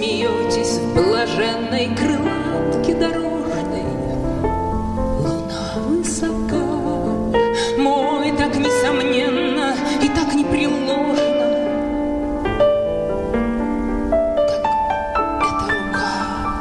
смеетесь в блаженной крылатке дорожной. Луна высока, мой так несомненно и так непреложно, как эта рука.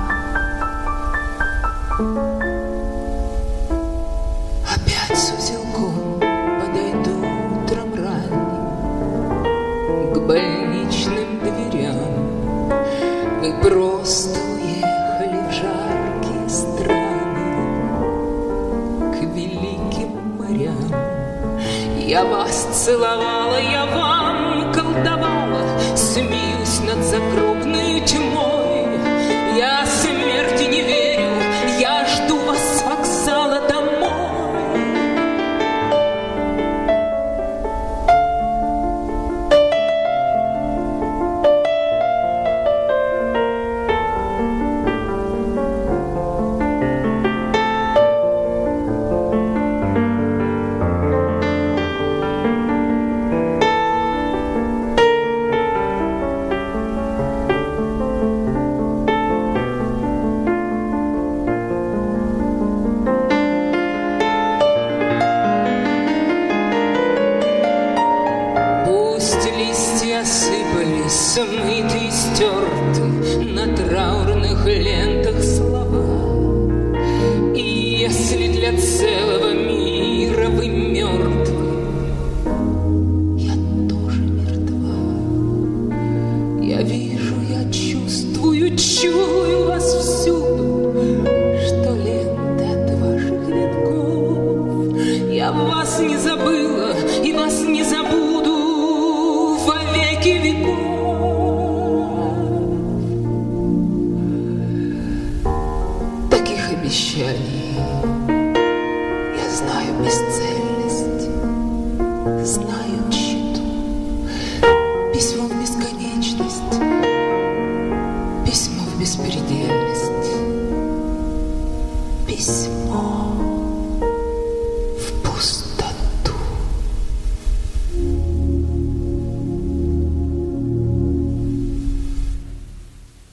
Опять с узелком подойду утром ранним к больничным дверям. Мы просто уехали в жаркие страны, к великим морям. Я вас целовала, я вам колдовала, смеюсь над загробной тьмой. Я смерти не верю, я жду вас с вокзала домой. Осыпались, смыты и стерты на траурных лентах слова. И если для целого мира вы мертвы, я тоже мертва. Я вижу, я чувствую, чую